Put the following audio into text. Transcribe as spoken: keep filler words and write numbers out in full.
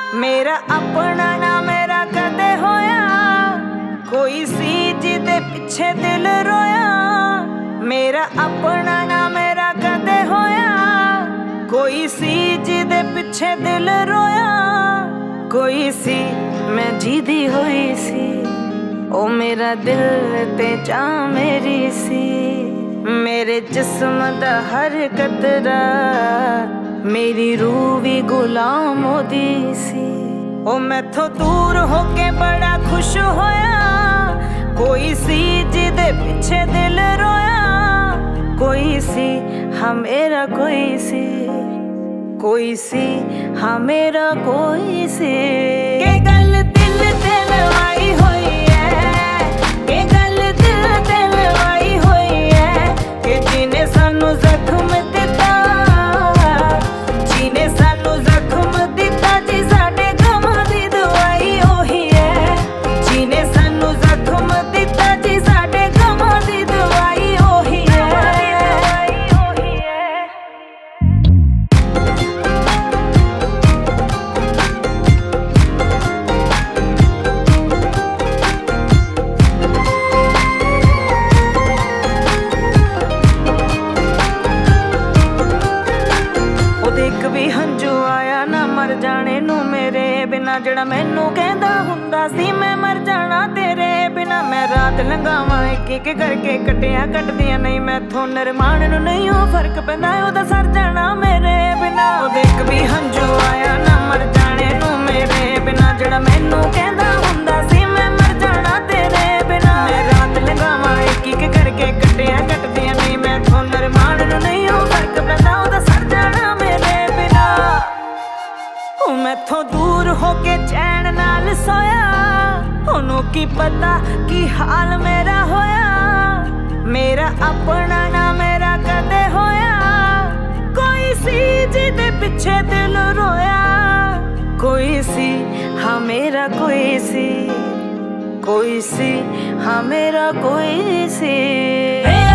मेरा अपना ना मेरा कदे होया, कोई सी जिदे पिछे दिल रोया। मेरा अपना ना मेरा कदे होया, कोई सी जिदे पिछे दिल रोया। कोई सी मैं जीदी होई सी, ओ मेरा दिल ते चा मेरी सी। मेरे जिस्म दा हर कतरा मेरी रूह भी गुलाम ओदी सी। ओ मैथों दूर होके बड़ा खुश होया, कोई सी जिदे पिछे दिल रोया। कोई सी हाँ मेरा कोई सी, कोई सी हाँ मेरा कोई सी। के गल दिल ते लवाई होई है, के गल दिल ते लवाई होई है। के जिने सानू जख्म दिता, जिने सानू जख्म दिता जी साडे गमां दी दवाई ओही है। जिने सानू जख्म दिता जी साडे गमां दी दवाई ओही है। एक भी हंजू आया ना मर जाने नू मेरे बिना, जड़ा मैनू कहंदा हुंदा सी मैं मर जाना तेरे बिना। मैं रात लंघावां एक एक करके कटिया कटदियां नहीं मैथों निरमान नू नहीं हो फर्क पैंदा ओदा सर जाना मेरे बिना। एक भी हंजू आया ना मर जाने नू मेरे बिना, जड़ा मैनू कहंदा हुंदा सी मैं मर जाना तेरे बिना। मैं रात लंघावां एक एक करके कटिया कटदियां नहीं मैथों निरमान नू नहीं हो फर्क पैंदा ओदा सर जाना मैथों दूर होके चैन नाल सोया। ओनू की पता की हाल मेरा होया, मेरा अपना ना मेरा कदे होया। कोई सी जिदे पिछे दिल रोया, कोई सी हाँ मेरा कोई सी, कोई सी हाँ मेरा कोई सी।